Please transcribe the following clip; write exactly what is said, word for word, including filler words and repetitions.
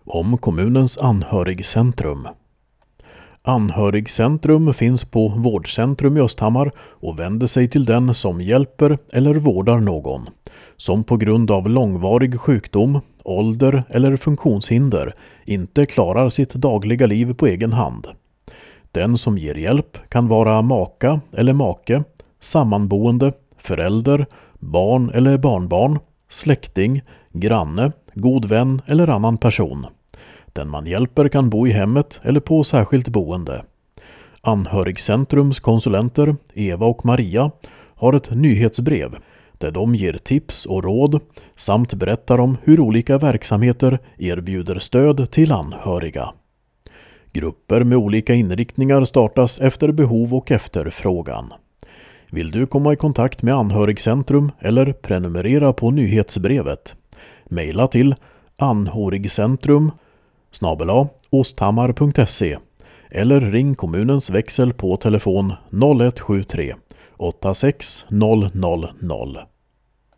Om kommunens anhörigcentrum. Anhörigcentrum finns på Vårdcentrum i Östhammar och vänder sig till den som hjälper eller vårdar någon som på grund av långvarig sjukdom, ålder eller funktionshinder inte klarar sitt dagliga liv på egen hand. Den som ger hjälp kan vara maka eller make, sammanboende, förälder, barn eller barnbarn, släkting, granne, god vän eller annan person. Den man hjälper kan bo i hemmet eller på särskilt boende. Anhörigcentrums konsulenter Eva och Maria har ett nyhetsbrev där de ger tips och råd samt berättar om hur olika verksamheter erbjuder stöd till anhöriga. Grupper med olika inriktningar startas efter behov och efterfrågan. Vill du komma i kontakt med Anhörigcentrum eller prenumerera på nyhetsbrevet? Maila till anhörigcentrum snabel-a osthammar punkt se eller ring kommunens växel på telefon noll ett sju tre åtta sex noll noll noll.